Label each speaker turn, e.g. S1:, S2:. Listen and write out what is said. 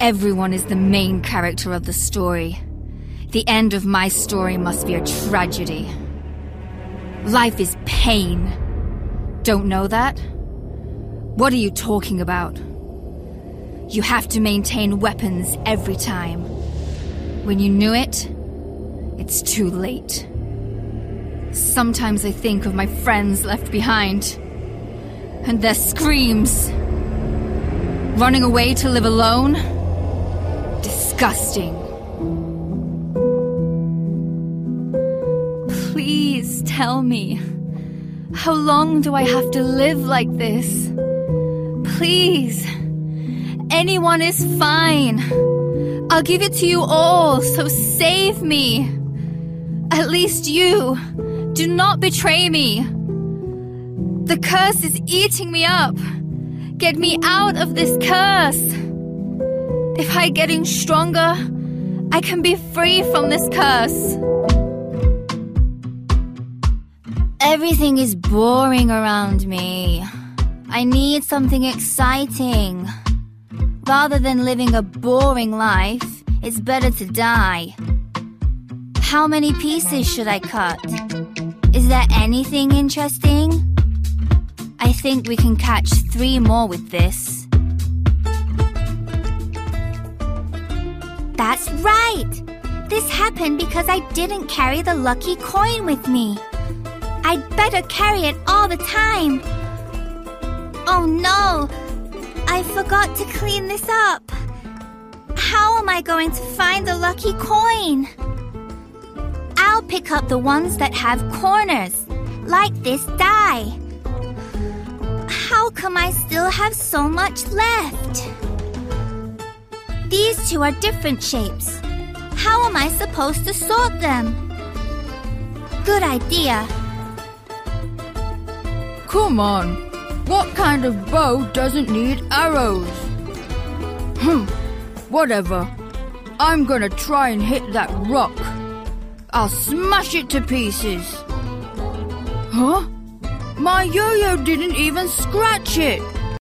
S1: Everyone is the main character of the story. The end of my story must be a tragedy. Life is pain. Don't know that? What are you talking about? You have to maintain weapons every time. When you knew it, it's too late. Sometimes I think of my friends left behind, and their screams. Running away to live alone? Disgusting. Please tell me, how long do I have to live like this? Please. Anyone is fine. I'll give it to you all, so save me. At least you. Do not betray me. The curse is eating me up. Get me out of this curse. If I'm getting stronger, I can be free from this curse. Everything is boring around me. I need something exciting. Rather than living a boring life, it's better to die. How many pieces should I cut? Is there anything interesting? I think we can catch 3 more with this.
S2: That's right! This happened because I didn't carry the lucky coin with me. I'd better carry it all the time. Oh no! I forgot to clean this up. How am I going to find the lucky coin? I'll pick up the ones that have corners, like this die. How come I still have so much left? These 2 are different shapes. How am I supposed to sort them? Good idea.
S3: Come on. What kind of bow doesn't need arrows? Whatever. I'm gonna try and hit that rock. I'll smash it to pieces. Huh? My yo-yo didn't even scratch it.